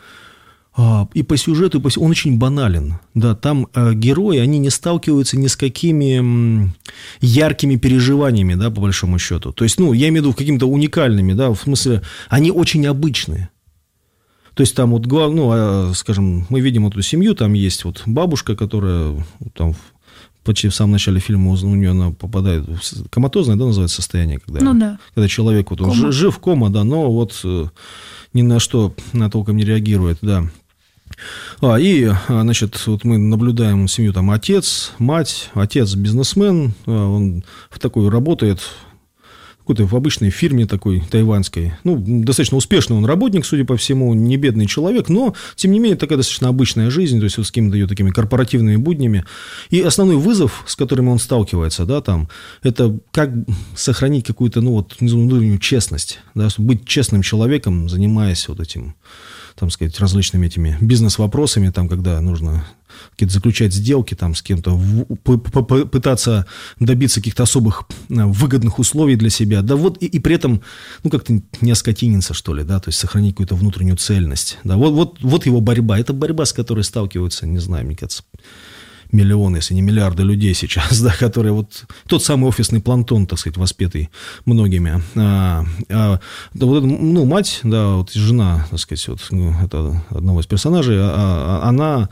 И по сюжету, и по... он очень банален. Да, там э, герои, они не сталкиваются ни с какими м, яркими переживаниями, да, по большому счету. То есть, ну, я имею в виду какими-то уникальными, да, в смысле, они очень обычные. То есть, там вот, ну, э, скажем, мы видим эту семью, там есть вот бабушка, которая там почти в самом начале фильма у нее она попадает в коматозное, да, называется состояние, когда, ну, да. когда человек вот, кома. жив, кома, да, но вот э, ни на что на толком не реагирует, да. А, и, значит, вот мы наблюдаем семью, там отец, мать, отец бизнесмен, он в такой работает, какой-то в обычной фирме такой тайваньской, ну, достаточно успешный он работник, судя по всему, не бедный человек, но, тем не менее, такая достаточно обычная жизнь, то есть вот с какими-то ее такими корпоративными буднями. И основной вызов, с которым он сталкивается, да, там, это как сохранить какую-то, ну, вот, внутреннюю честность, да, быть честным человеком, занимаясь вот этим, там сказать, различными этими бизнес-вопросами, там, когда нужно какие-то заключать сделки там с кем-то, в, п, п, пытаться добиться каких-то особых выгодных условий для себя, да, вот, и, и при этом, ну, как-то не оскотиниться, что ли, да, то есть сохранить какую-то внутреннюю цельность, да, вот, вот, вот его борьба, это борьба, с которой сталкиваются, не знаю, мне кажется, миллионы, если не миллиарды людей сейчас, да, которые вот тот самый офисный планктон, так сказать, воспетый многими. А, а, да, вот, ну, мать, да, вот жена, так сказать, вот, ну, это одного из персонажей, а, а, она,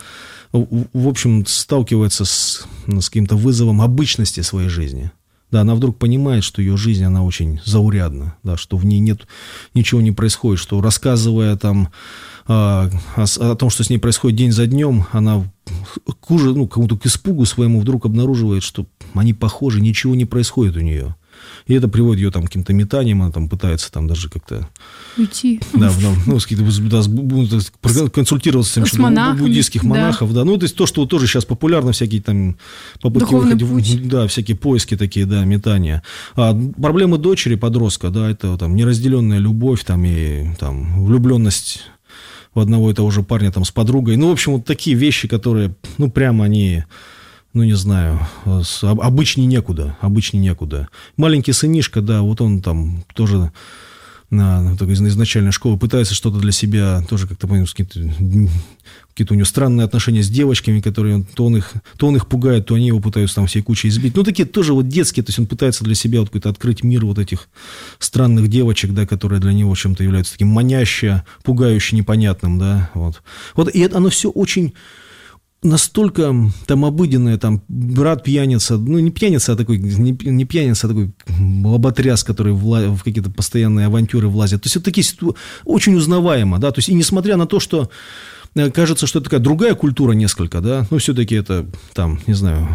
в общем, сталкивается с, с каким-то вызовом обычности своей жизни. Да, она вдруг понимает, что ее жизнь, она очень заурядна, да, что в ней нет, ничего не происходит, что, рассказывая там о, о том, что с ней происходит день за днем, она к ужасу, ну, кому-то к испугу своему вдруг обнаруживает, что они похожи, ничего не происходит у нее. И это приводит ее там, к каким-то метаниям, она там пытается там даже как-то... Уйти. Да, да, ну, с, да, с, консультироваться с, с монахами, буддийских монахов. Да. Да. Ну, то есть то, что вот тоже сейчас популярно, всякие там попытки выходить, да, всякие поиски такие, да, метания. А проблемы дочери, подростка, да, это там неразделенная любовь там, и там влюбленность в одного и того же парня там с подругой. Ну, в общем, вот такие вещи, которые, ну, прямо они, ну, не знаю, обычнее некуда, обычнее некуда. Маленький сынишка, да, вот он там тоже на, из изначальной школы пытается что-то для себя, тоже как-то, какие-то, какие-то у него странные отношения с девочками, которые то он их, то он их пугает, то они его пытаются там всей кучей избить. Ну, такие тоже вот детские, то есть он пытается для себя вот какой-то открыть мир вот этих странных девочек, да, которые для него чем-то являются таким маняще, пугающе непонятным, да, вот. Вот, и это, оно все очень... настолько там обыденное, там, брат пьяница, ну, не пьяница, а такой, не, не пьяница, а такой лоботряс, который вла- в какие-то постоянные авантюры влазит. То есть, вот такие ситу... очень узнаваемо, да, то есть, и несмотря на то, что кажется, что это такая другая культура несколько, да, но все-таки это, там, не знаю,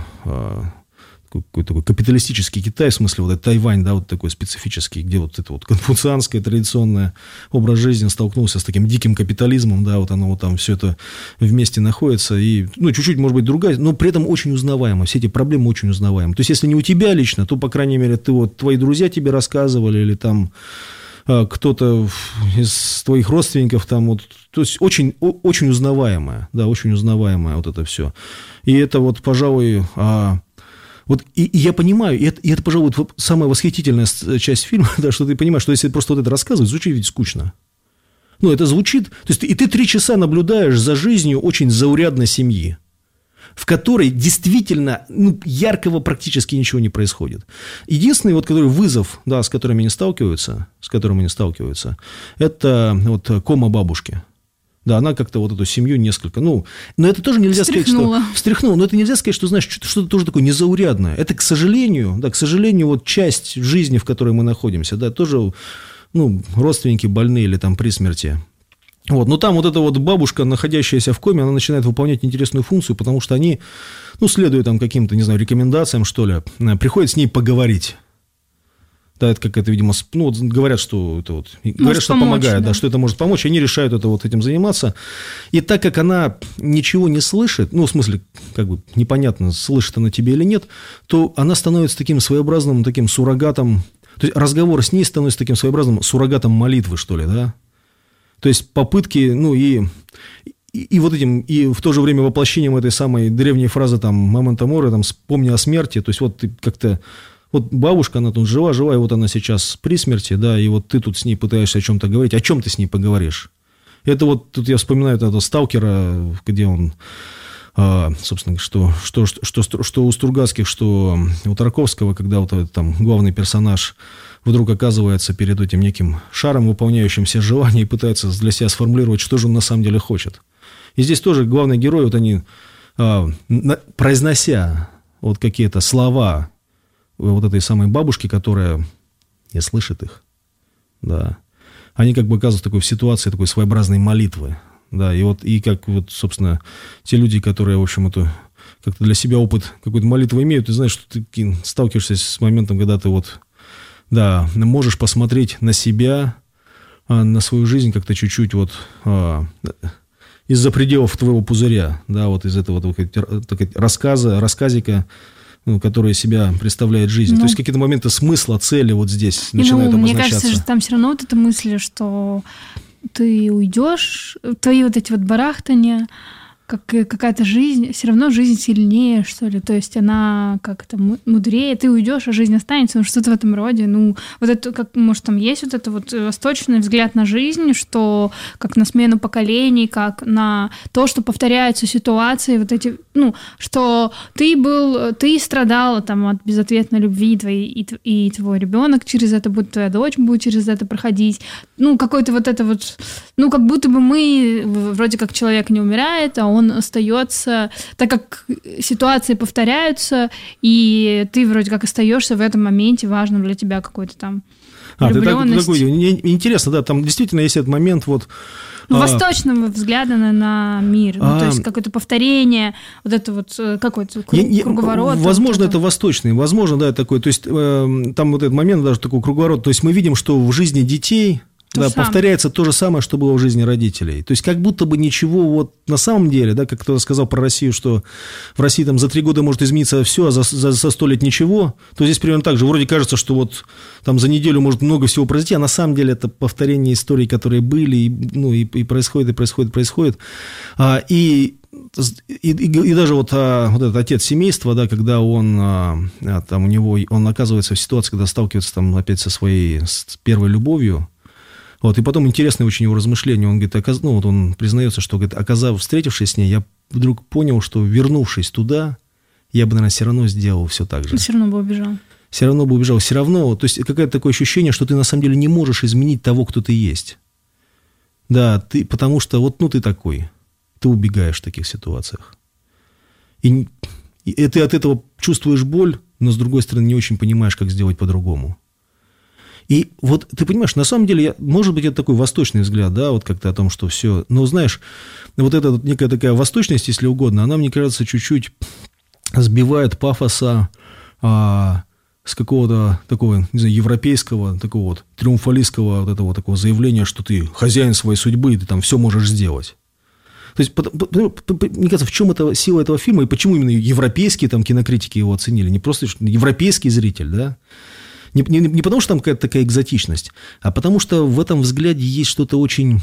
какой-то такой капиталистический Китай, в смысле, вот это Тайвань, да, вот такой специфический, где вот это вот конфуцианское традиционное образ жизни столкнулся с таким диким капитализмом, да, вот оно вот там все это вместе находится, и, ну, чуть-чуть, может быть, другая, но при этом очень узнаваемо, все эти проблемы очень узнаваемы. То есть, если не у тебя лично, то, по крайней мере, ты вот, твои друзья тебе рассказывали, или там кто-то из твоих родственников там вот, то есть, очень, очень узнаваемое, да, очень узнаваемое вот это все. И это вот, пожалуй, вот, и, и я понимаю, и это, и это, пожалуй, вот самая восхитительная часть фильма, да, что ты понимаешь, что если просто вот это рассказывать, звучит ведь скучно. Ну, это звучит... То есть, и ты три часа наблюдаешь за жизнью очень заурядной семьи, в которой действительно, ну, яркого практически ничего не происходит. Единственный вот, который вызов, да, с которым они сталкиваются, с которым они сталкиваются, это вот кома бабушки. Да, она как-то вот эту семью несколько, ну, но это тоже нельзя встряхнула. сказать, что... Встряхнула. Но это нельзя сказать, что, знаешь, что-то, что-то тоже такое незаурядное. Это, к сожалению, да, к сожалению, вот часть жизни, в которой мы находимся, да, тоже, ну, родственники больные или там при смерти. Вот, но там вот эта вот бабушка, находящаяся в коме, она начинает выполнять интересную функцию, потому что они, ну, следуя там каким-то, не знаю, рекомендациям, что ли, приходят с ней поговорить. Да, это какая-то, видимо, ну, вот говорят, что это вот, говорят, что помочь, помогает, да. Да, что это может помочь, они решают это вот этим заниматься. И так как она ничего не слышит, ну, в смысле, как бы непонятно, слышит она тебе или нет, то она становится таким своеобразным, таким суррогатом, то есть разговор с ней становится таким своеобразным суррогатом молитвы, что ли, да. То есть попытки, ну, и, и, и вот этим, и в то же время воплощением этой самой древней фразы, там, «Мементо море», там, «Вспомни о смерти», то есть вот ты как-то... Вот бабушка, она тут жива-жива, и вот она сейчас при смерти, да, и вот ты тут с ней пытаешься о чем-то говорить. О чем ты с ней поговоришь? Это вот, тут я вспоминаю этого «Сталкера», где он, а, собственно, что, что, что, что, что у Стругацких, что у Тарковского, когда вот этот там главный персонаж вдруг оказывается перед этим неким шаром, выполняющим все желания, и пытается для себя сформулировать, что же он на самом деле хочет. И здесь тоже главный герой, вот они, а, произнося вот какие-то слова вот этой самой бабушки, которая не слышит их, да, они как бы оказываются такой в ситуации такой своеобразной молитвы, да, и вот, и как вот, собственно, те люди, которые, в общем, это как-то для себя опыт какой-то молитвы имеют, ты знаешь, что ты сталкиваешься с моментом, когда ты вот, да, можешь посмотреть на себя, на свою жизнь как-то чуть-чуть вот из-за пределов твоего пузыря, да, вот из этого вот, рассказа, рассказика, ну, которая себя представляет жизнь. Ну, то есть какие-то моменты смысла, цели вот здесь начинают ну, обозначаться. Мне кажется, что там все равно вот эта мысль, что ты уйдешь, твои вот эти вот барахтания, как какая-то жизнь, все равно жизнь сильнее, что ли. То есть она как-то мудрее. Ты уйдешь, а жизнь останется, ну, что-то в этом роде. Ну, вот это, как, может, там есть вот это вот восточный взгляд на жизнь, что как на смену поколений, как на то, что повторяются ситуации, вот эти, ну, что ты был, ты страдала там от безответной любви твоей, и, и твой ребенок через это будет, твоя дочь будет через это проходить. Ну, какой-то вот это вот, ну, как будто бы мы, вроде как человек не умирает, а он остается, так как ситуации повторяются, и ты вроде как остаешься в этом моменте важном для тебя какой-то там влюбленность. А, ты такой, интересно, да, там действительно есть этот момент вот... Ну, а, восточного взгляда на, на мир, ну, а, то есть какое-то повторение, вот это вот какой-то круг, я, круговорот. Возможно, вот это восточный, возможно, да, такой, то есть э, там вот этот момент даже такой круговорот, то есть мы видим, что в жизни детей... Да, повторяется то же самое, что было в жизни родителей. То есть как будто бы ничего вот на самом деле, да, как кто-то сказал про Россию, что в России там за три года может измениться все, а за, за, за сто лет ничего, то здесь примерно так же. Вроде кажется, что вот там за неделю может много всего произойти, а на самом деле это повторение историй, которые были, и, ну, и, и происходит, и происходит, и происходит. А, и И, и, и даже вот, а, вот этот отец семейства, да, когда он, а, там у него, он оказывается в ситуации, когда сталкивается там опять со своей с первой любовью. Вот, и потом интересное очень его размышление. Он говорит, оказ... ну, вот он признается, что, говорит, оказав, встретившись с ней, я вдруг понял, что, вернувшись туда, я бы, наверное, все равно сделал все так же. Все равно бы убежал. Все равно бы убежал. Все равно, то есть какое-то такое ощущение, что ты на самом деле не можешь изменить того, кто ты есть. Да, ты, потому что вот, ну, ты такой. Ты убегаешь в таких ситуациях. И, и ты от этого чувствуешь боль, но, с другой стороны, не очень понимаешь, как сделать по-другому. И вот ты понимаешь, на самом деле, может быть, это такой восточный взгляд, да, вот как-то о том, что все. Но знаешь, вот эта вот некая такая восточность, если угодно, она, мне кажется, чуть-чуть сбивает пафоса а, с какого-то такого, не знаю, европейского, такого вот триумфалистского вот этого такого заявления, что ты хозяин своей судьбы, и ты там все можешь сделать. То есть, мне кажется, в чем это сила этого фильма, и почему именно европейские там кинокритики его оценили, не просто европейский зритель, да. Не, не, не потому, что там какая-то такая экзотичность, а потому, что в этом взгляде есть что-то очень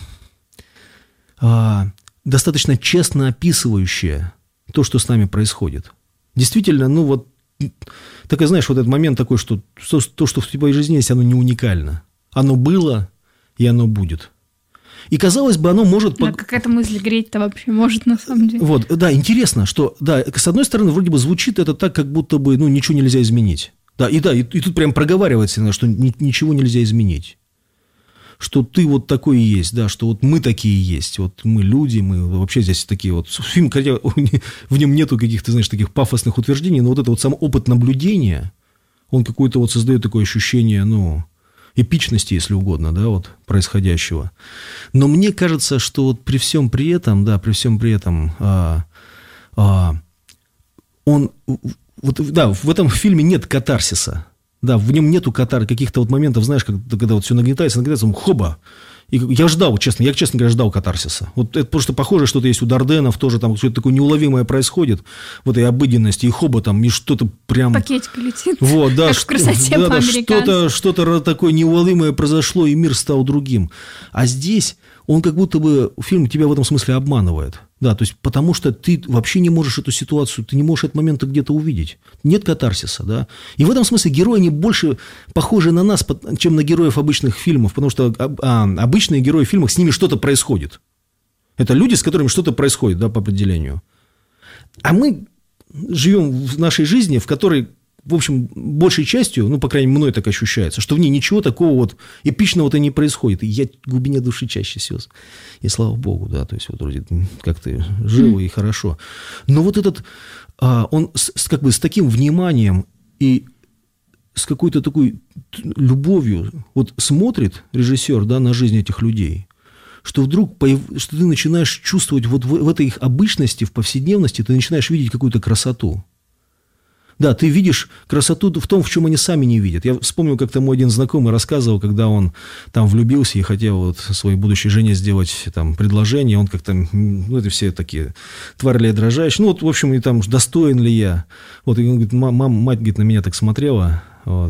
а, достаточно честно описывающее то, что с нами происходит. Действительно, ну вот, так, знаешь, вот этот момент такой, что то, то, что в твоей жизни есть, оно не уникально. Оно было, и оно будет. И, казалось бы, оно может... Да, какая-то мысль греть-то вообще может, на самом деле. Вот, да, интересно, что, да, с одной стороны, вроде бы звучит это так, как будто бы, ну, ничего нельзя изменить. Да, и да, и, и тут прям проговаривается, что ни, ничего нельзя изменить. Что ты вот такой и есть, да, что вот мы такие есть, вот мы люди, мы вообще здесь такие вот. Фильм, хотя в нем нету каких-то, знаешь, таких пафосных утверждений, но вот это вот сам опыт наблюдения, он какой-то вот создает такое ощущение, ну, эпичности, если угодно, да, вот происходящего. Но мне кажется, что вот при всем при этом, да, при всем при этом а, а, он... Вот, да, в этом фильме нет катарсиса. Да, в нем нету катар, каких-то вот моментов, знаешь, когда, когда вот все нагнетается, нагнетается, он хоба. И я ждал, честно, я, честно говоря, ждал катарсиса. Вот это просто похоже, что-то есть у Дарденов, тоже там что-то такое неуловимое происходит в этой обыденности, и хоба там, и что-то прям... Пакетик летит, вот, да, как в красоте да, по-американски. Да, что-то, что-то такое неуловимое произошло, и мир стал другим. А здесь он как будто бы, фильм тебя в этом смысле обманывает. Да, то есть потому что ты вообще не можешь эту ситуацию, ты не можешь этот момент где-то увидеть. Нет катарсиса, да. И в этом смысле герои, они больше похожи на нас, чем на героев обычных фильмов, потому что а, обычные герои в фильмах, с ними что-то происходит. Это люди, с которыми что-то происходит, да, по определению. А мы живем в нашей жизни, в которой, в общем, большей частью, ну, по крайней мере, мной так ощущается, что в ней ничего такого вот эпичного-то не происходит. И я в глубине души чаще всего. И слава богу, да, то есть вот вроде как-то живо и хорошо. Но вот этот, он с, как бы с таким вниманием и с какой-то такой любовью вот смотрит режиссер, да, на жизнь этих людей, что вдруг, появ... что ты начинаешь чувствовать вот в, в этой их обычности, в повседневности, ты начинаешь видеть какую-то красоту. Да, ты видишь красоту в том, в чем они сами не видят. Я вспомнил, как-то мой один знакомый рассказывал, когда он там влюбился и хотел вот своей будущей жене сделать там предложение, он как-то, ну, это все такие, тварь ли я дрожащая, ну, вот, в общем, и там, достоин ли я. Вот, и он говорит, мама, мать, говорит, на меня так смотрела, вот,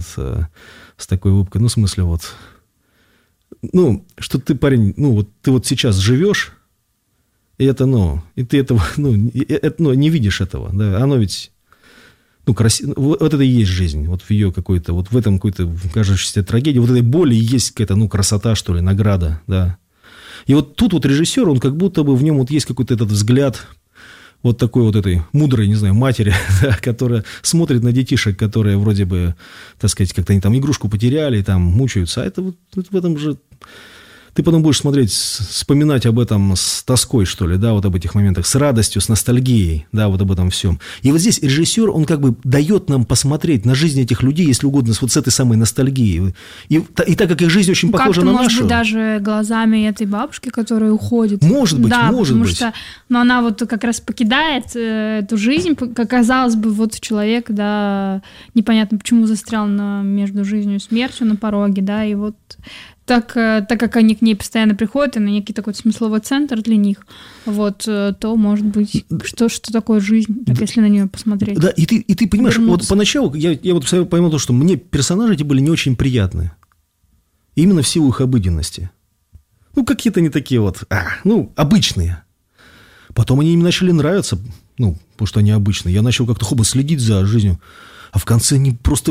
с такой улыбкой, ну, в смысле, вот, ну, что ты, парень, ну, вот ты вот сейчас живешь, И это, ну, и ты этого, ну, и, это, ну не видишь этого, да, оно ведь, ну, красиво, вот, вот это и есть жизнь, вот в ее какой-то, вот в этом какой-то кажущейся трагедии, вот этой боли есть какая-то, ну, красота, что ли, награда, да. И вот тут вот режиссер, он как будто бы в нем вот есть какой-то этот взгляд вот такой вот этой мудрой, не знаю, матери, да, которая смотрит на детишек, которые вроде бы, так сказать, как-то они там игрушку потеряли, там мучаются, а это вот, вот в этом же... Ты потом будешь смотреть, вспоминать об этом с тоской, что ли, да, вот об этих моментах, с радостью, с ностальгией, да, вот об этом всем. И вот здесь режиссер, он как бы дает нам посмотреть на жизнь этих людей, если угодно, вот с этой самой ностальгией. И, и так как их жизнь очень похожа на нашу... Как-то, может быть, даже глазами этой бабушки, которая уходит. Может быть, да, может потому быть. Что, но она вот как раз покидает э, эту жизнь, как казалось бы, вот человек, да, непонятно, почему застрял на, между жизнью и смертью на пороге, да, и вот... Так, так как они к ней постоянно приходят, и на некий такой смысловой центр для них, вот, то, может быть, что, что такое жизнь, так, если на нее посмотреть. Да, и ты, и ты понимаешь, вернуться. Вот поначалу я, я вот поймал то, что мне персонажи эти были не очень приятны. Именно в силу их обыденности. Ну, какие-то они такие вот, а, ну, обычные. Потом они мне начали нравиться, ну, потому что они обычные. Я начал как-то хоба следить за жизнью. А в конце они просто...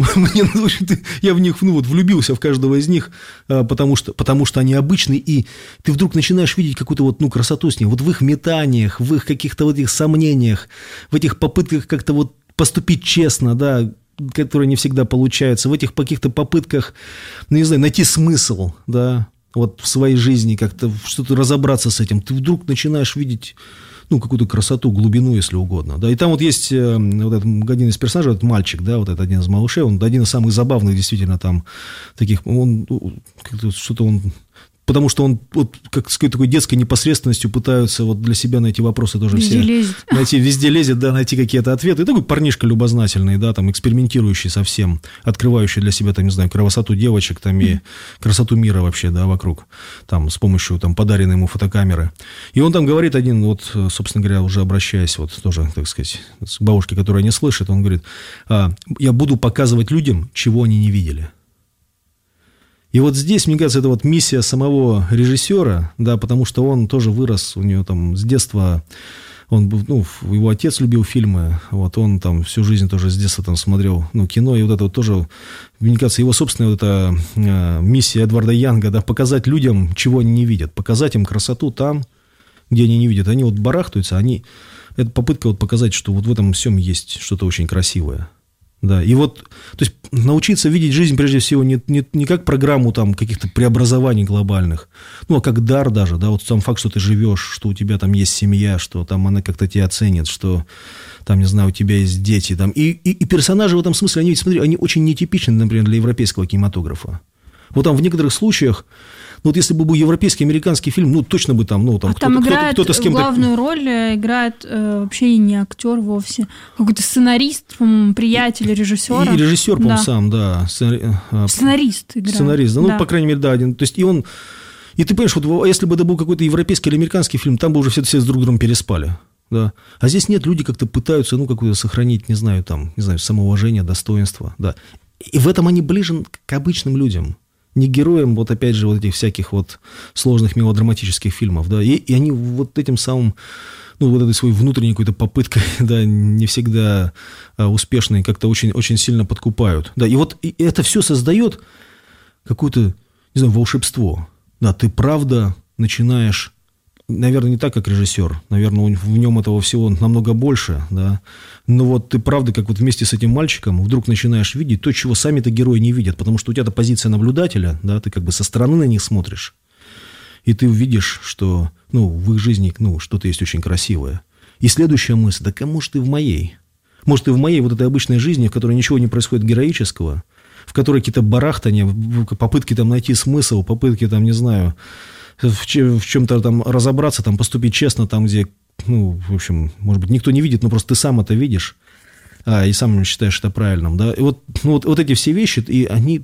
Я в них, ну, вот, влюбился в каждого из них, потому что, потому что они обычные, и ты вдруг начинаешь видеть какую-то вот, ну, красоту с них. Вот в их метаниях, в их каких-то вот этих сомнениях, в этих попытках как-то вот поступить честно, да, которые не всегда получаются, в этих каких-то попытках, ну, не знаю, найти смысл, да, вот в своей жизни, как-то что-то разобраться с этим. Ты вдруг начинаешь видеть... ну, какую-то красоту, глубину, если угодно. Да, и там вот есть э, вот этот, один из персонажей, этот мальчик, да, вот этот один из малышей, он один из самых забавных, действительно, там, таких, он, что-то он, потому что он, вот, как с какой-то такой детской непосредственностью пытаются вот для себя найти вопросы тоже везде все. Лезет. Найти, везде лезет, да, найти какие-то ответы. И такой парнишка любознательный, да, там, экспериментирующий совсем, открывающий для себя, там, не знаю, красоту девочек, там, и красоту мира вообще, да, вокруг, там, с помощью, там, подаренной ему фотокамеры. И он там говорит один, вот, собственно говоря, уже обращаясь, вот, тоже, так сказать, к бабушке, которая не слышит, он говорит, а, я буду показывать людям, чего они не видели. И вот здесь, мне кажется, это вот миссия самого режиссера, да, потому что он тоже вырос, у него там с детства, он, ну, его отец любил фильмы, вот, он там всю жизнь тоже с детства там смотрел, ну, кино, и вот это вот тоже, мне кажется, его собственная вот эта э, миссия Эдварда Янга, да, показать людям, чего они не видят, показать им красоту там, где они не видят, они вот барахтаются, они, это попытка вот показать, что вот в этом всем есть что-то очень красивое. Да, и вот, то есть, научиться видеть жизнь, прежде всего, не, не, не как программу там каких-то преобразований глобальных, ну, а как дар даже, да, вот сам факт, что ты живешь, что у тебя там есть семья, что там она как-то тебя оценит, что там, не знаю, у тебя есть дети, там, и, и, и персонажи в этом смысле, они ведь, смотри, они очень нетипичны, например, для европейского кинематографа. Вот там в некоторых случаях, ну, вот если бы был европейский, американский фильм, ну, точно бы там, ну, там, а кто-то, там играет, кто-то, кто-то с кем-то... главную роль играет э, вообще и не актер вовсе, какой-то сценарист, по-моему, приятель режиссера. И режиссер, по-моему, да. сам, да. Сценарист играет. Сценарист, да, ну, да. по крайней мере, да, один. То есть, и он... И ты понимаешь, вот если бы это был какой-то европейский или американский фильм, там бы уже все, все с друг другом переспали. Да. А здесь нет, люди как-то пытаются, ну, какое-то сохранить, не знаю, там, не знаю, самоуважение, достоинство, да. И в этом они ближе к обычным людям. Не героям, вот опять же, вот этих всяких вот сложных мелодраматических фильмов, да, и, и они вот этим самым, ну, вот этой своей внутренней какой-то попыткой, да, не всегда а, успешной, как-то очень, очень сильно подкупают, да, и вот и это все создает какое-то, не знаю, волшебство, да, ты правда начинаешь, наверное, не так, как режиссер, наверное, в нем этого всего намного больше, да, но вот ты правда, как вот вместе с этим мальчиком вдруг начинаешь видеть то, чего сами-то герои не видят, потому что у тебя-то позиция наблюдателя, да, ты как бы со стороны на них смотришь, и ты увидишь, что, ну, в их жизни, ну, что-то есть очень красивое. И следующая мысль, да кому ж ты в моей? Может, и в моей вот этой обычной жизни, в которой ничего не происходит героического, в которой какие-то барахтания, попытки там найти смысл, попытки там, не знаю... в чем-то там разобраться, там поступить честно, там, где, ну, в общем, может быть, никто не видит, но просто ты сам это видишь, а, и сам считаешь это правильным, да, и вот, ну, вот, вот эти все вещи, и они,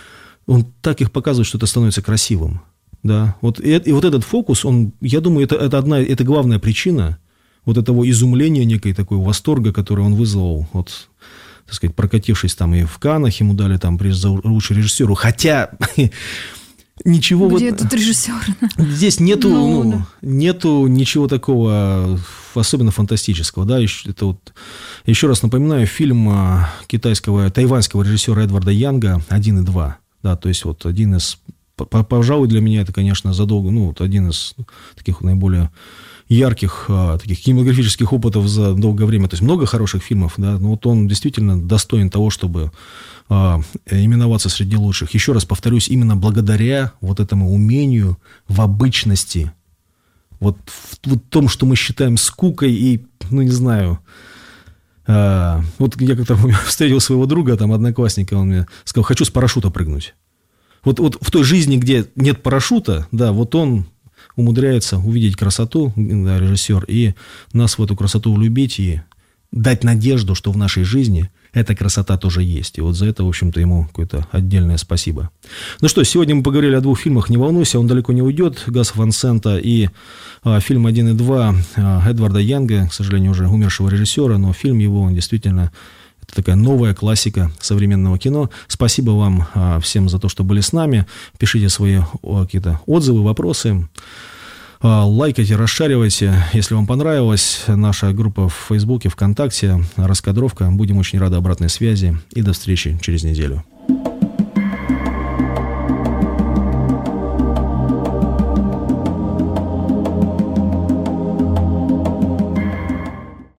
он так их показывает, что это становится красивым, да, вот, и, и вот этот фокус, он, я думаю, это, это одна, это главная причина вот этого изумления, некой такой восторга, который он вызвал, вот, так сказать, прокатившись там и в Каннах, ему дали там приз за лучший режиссеру, хотя... Ничего Где вот... тут режиссер? Здесь нету, Ну, ну, да. нету ничего такого особенно фантастического. Да? Еще, это вот, еще раз напоминаю, фильм китайского, тайваньского режиссера Эдварда Янга «один и два». Да, то есть вот один из... Пожалуй, для меня это, конечно, задолго... Ну, вот один из таких наиболее ярких а, таких кинематографических опытов за долгое время. То есть много хороших фильмов, да, но вот он действительно достоин того, чтобы а, именоваться среди лучших. Еще раз повторюсь, именно благодаря вот этому умению в обычности, вот в, в том, что мы считаем скукой и, ну, не знаю... А, вот я как-то встретил своего друга, там, одноклассника, он мне сказал, хочу с парашюта прыгнуть. Вот, вот в той жизни, где нет парашюта, да, вот он... умудряется увидеть красоту, да, режиссер, и нас в эту красоту влюбить и дать надежду, что в нашей жизни эта красота тоже есть. И вот за это, в общем-то, ему какое-то отдельное спасибо. Ну что, сегодня мы поговорили о двух фильмах. Не волнуйся, он далеко не уйдет. Гаса Ван Сента и а, фильм «один и два» а, Эдварда Янга, к сожалению, уже умершего режиссера, но фильм его, он действительно... Это такая новая классика современного кино. Спасибо вам а, всем за то, что были с нами. Пишите свои о, какие-то отзывы, вопросы. А, лайкайте, расшаривайте. Если вам понравилась наша группа в Фейсбуке, ВКонтакте, раскадровка. Будем очень рады обратной связи. И до встречи через неделю.